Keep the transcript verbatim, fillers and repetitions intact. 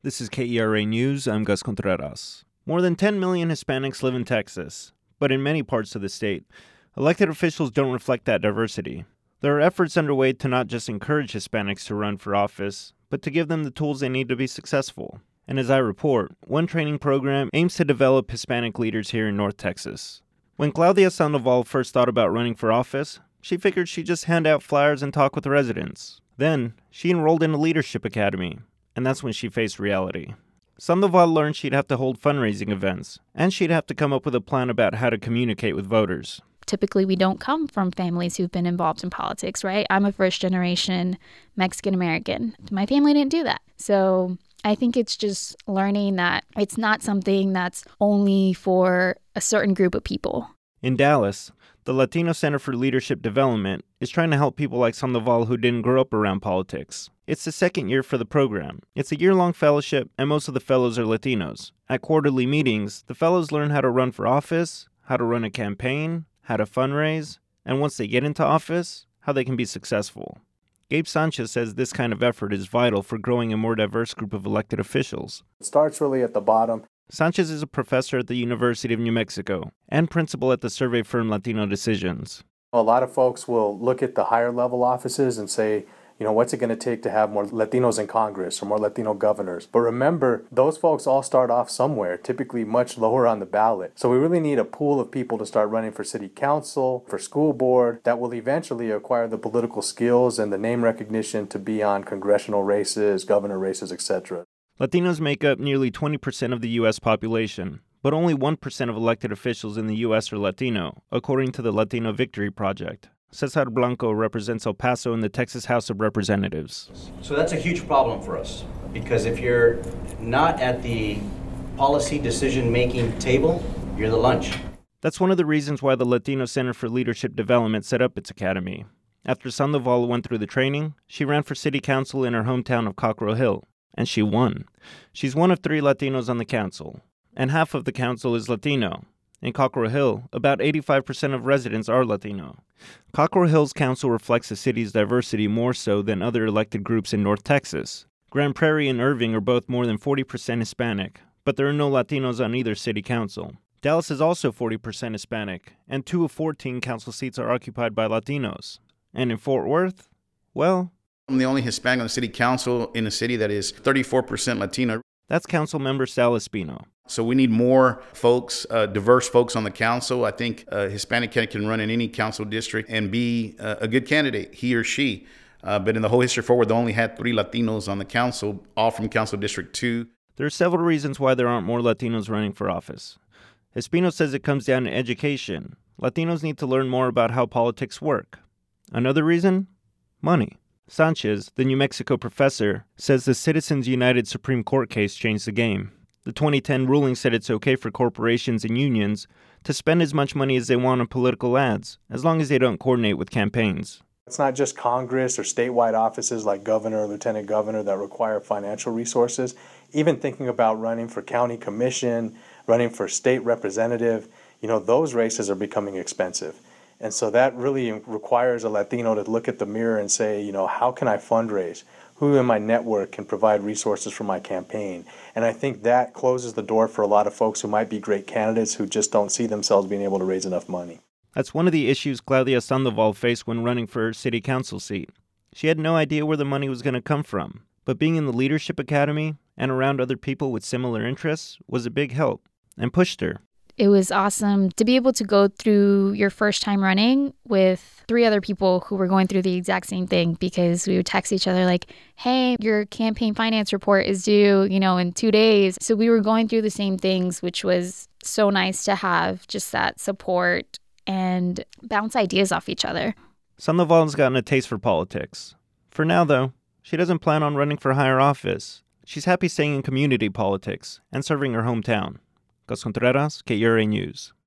This is K E R A News. I'm Gus Contreras. More than ten million Hispanics live in Texas, but in many parts of the state, elected officials don't reflect that diversity. There are efforts underway to not just encourage Hispanics to run for office, but to give them the tools they need to be successful. And as I report, one training program aims to develop Hispanic leaders here in North Texas. When Claudia Sandoval first thought about running for office, she figured she'd just hand out flyers and talk with residents. Then, she enrolled in a leadership academy, and that's when she faced reality. Sandoval learned she'd have to hold fundraising events, and she'd have to come up with a plan about how to communicate with voters. Typically, we don't come from families who've been involved in politics, right? I'm a first-generation Mexican-American. My family didn't do that. So I think it's just learning that it's not something that's only for a certain group of people. In Dallas, the Latino Center for Leadership Development is trying to help people like Sandoval who didn't grow up around politics. It's the second year for the program. It's a year-long fellowship, and most of the fellows are Latinos. At quarterly meetings, the fellows learn how to run for office, how to run a campaign, how to fundraise, and once they get into office, how they can be successful. Gabe Sanchez says this kind of effort is vital for growing a more diverse group of elected officials. It starts really at the bottom. Sanchez is a professor at the University of New Mexico and principal at the survey firm Latino Decisions. A lot of folks will look at the higher level offices and say, you know, what's it going to take to have more Latinos in Congress or more Latino governors? But remember, those folks all start off somewhere, typically much lower on the ballot. So we really need a pool of people to start running for city council, for school board, that will eventually acquire the political skills and the name recognition to be on congressional races, governor races, et cetera. Latinos make up nearly twenty percent of the U S population, but only one percent of elected officials in the U S are Latino, according to the Latino Victory Project. Cesar Blanco represents El Paso in the Texas House of Representatives. So that's a huge problem for us, because if you're not at the policy decision-making table, you're the lunch. That's one of the reasons why the Latino Center for Leadership Development set up its academy. After Sandoval went through the training, she ran for city council in her hometown of Cockrell Hill, and she won. She's one of three Latinos on the council, and half of the council is Latino. In Cockrell Hill, about eighty-five percent of residents are Latino. Cockrell Hill's council reflects the city's diversity more so than other elected groups in North Texas. Grand Prairie and Irving are both more than forty percent Hispanic, but there are no Latinos on either city council. Dallas is also forty percent Hispanic, and two of fourteen council seats are occupied by Latinos. And in Fort Worth, well, I'm the only Hispanic on the city council in a city that is thirty-four percent Latino. That's Council Member Sal Espino. So we need more folks, uh, diverse folks on the council. I think a Hispanic candidate can run in any council district and be uh, a good candidate, he or she. Uh, but in the whole history forward, they only had three Latinos on the council, all from Council District two. There are several reasons why there aren't more Latinos running for office. Espino says it comes down to education. Latinos need to learn more about how politics work. Another reason? Money. Sanchez, the New Mexico professor, says the Citizens United Supreme Court case changed the game. The twenty ten ruling said it's okay for corporations and unions to spend as much money as they want on political ads, as long as they don't coordinate with campaigns. It's not just Congress or statewide offices like governor or lieutenant governor that require financial resources. Even thinking about running for county commission, running for state representative, you know, those races are becoming expensive. And so that really requires a Latino to look at the mirror and say, you know, how can I fundraise? Who in my network can provide resources for my campaign? And I think that closes the door for a lot of folks who might be great candidates who just don't see themselves being able to raise enough money. That's one of the issues Claudia Sandoval faced when running for her city council seat. She had no idea where the money was going to come from, but being in the Leadership Academy and around other people with similar interests was a big help and pushed her. It was awesome to be able to go through your first time running with three other people who were going through the exact same thing, because we would text each other like, hey, your campaign finance report is due, you know, in two days. So we were going through the same things, which was so nice to have just that support and bounce ideas off each other. Sandoval's gotten a taste for politics. For now, though, she doesn't plan on running for higher office. She's happy staying in community politics and serving her hometown. Gus Contreras, K E R A News.